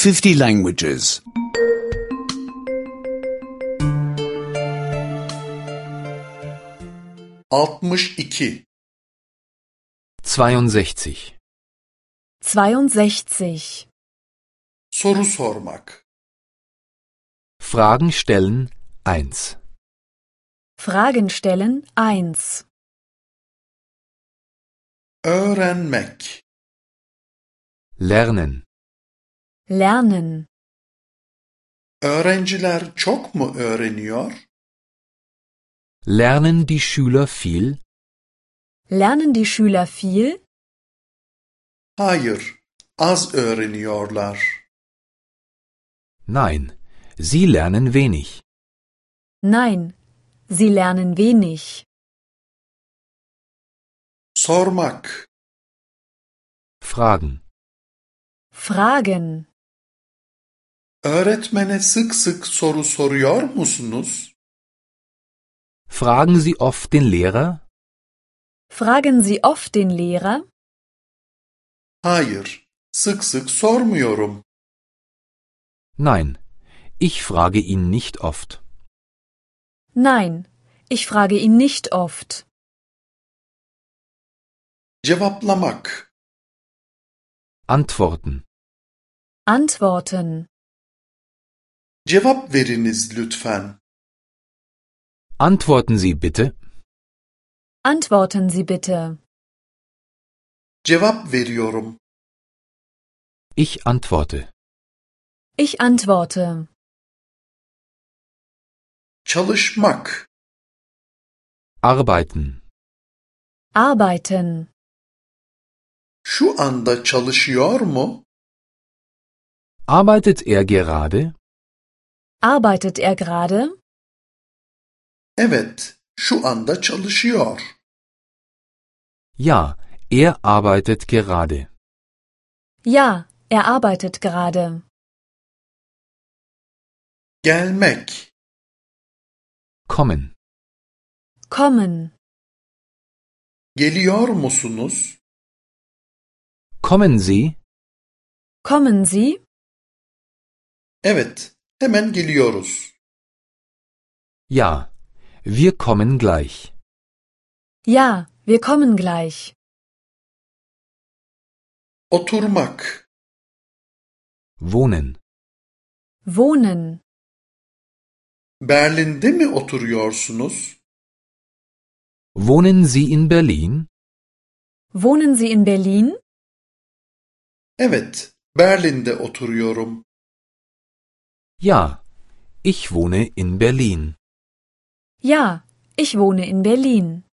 50 languages. 62 62. 62. Soru sormak. Fragen stellen 1. Fragen stellen 1. Öğrenmek. Lernen. Lernen. Öğrenciler çok mu öğreniyor? Lernen die Schüler viel? Lernen die Schüler viel? Hayır, az öğreniyorlar. Nein, sie lernen wenig. Nein, sie lernen wenig. Sormak. Fragen. Fragen. Öğretmene sık sık soru soruyor musunuz? Fragen Sie oft den Lehrer? Fragen Sie oft den Lehrer? Hayır, sık sık sormuyorum. Nein, ich frage ihn nicht oft. Nein, ich frage ihn nicht oft. Cevaplamak. Antworten. Antworten. Cevap veriniz lütfen. Antworten Sie bitte. Antworten Sie bitte. Cevap veriyorum. Ich antworte. Ich antworte. Çalışmak. Arbeiten. Arbeiten. Şu anda çalışıyor mu? Arbeitet er gerade? Arbeitet er gerade? Evet, şu anda çalışıyor. Ja, er arbeitet gerade. Ja, er arbeitet gerade. Gelmek. Kommen. Kommen. Geliyor musunuz? Kommen Sie? Kommen Sie? Evet, hemen geliyoruz. Ja, wir kommen gleich. Ja, wir kommen gleich. Oturmak. Wohnen. Wohnen. Berlin'de mi oturuyorsunuz? Wohnen Sie in Berlin? Wohnen Sie in Berlin? Evet, Berlin'de oturuyorum. Ja, ich wohne in Berlin. Ja, ich wohne in Berlin.